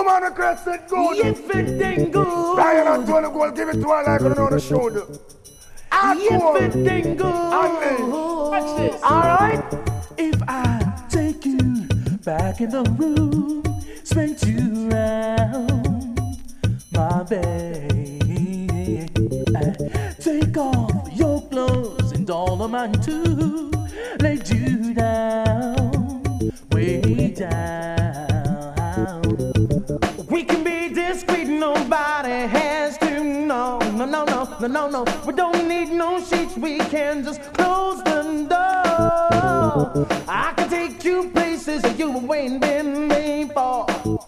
man request it good. If it ain't good. Brian and Tony Gold, give it to her like on the shoulder. If it ain't good. Watch this. Alright. If I take you back in the room, spin you around, my baby, take off your clothes and all of mine too, lay you down, way down. We can be discreet, nobody has to know. No. We don't need no sheets, we can just close the door. I can take you places that you ain't been made for.